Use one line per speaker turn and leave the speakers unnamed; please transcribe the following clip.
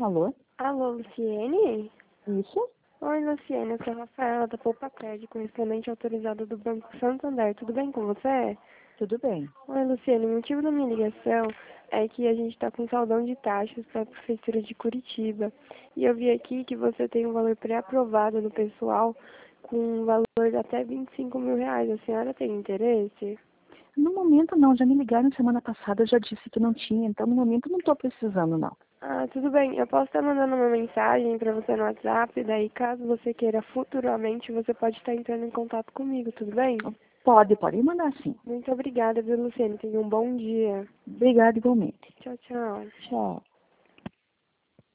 Alô?
Alô, Luciene?
Isso?
Oi, Luciene, eu sou a Rafaela da Poupa Cred, correspondente autorizado do Banco Santander. Tudo bem com você?
Tudo bem.
Oi, Luciene, o motivo da minha ligação é que a gente está com saldão de taxas para a Prefeitura de Curitiba. E eu vi aqui que você tem um valor pré-aprovado no pessoal com um valor de até R$ 25.000. A senhora tem interesse?
No momento não, já me ligaram semana passada, eu já disse que não tinha, então no momento não estou precisando não.
Ah, tudo bem. Eu posso estar mandando uma mensagem para você no WhatsApp, daí caso você queira futuramente, você pode estar entrando em contato comigo, tudo bem?
Pode mandar sim.
Muito obrigada, viu, Luciene? Tenha um bom dia.
Obrigada igualmente.
Tchau, tchau.
Tchau.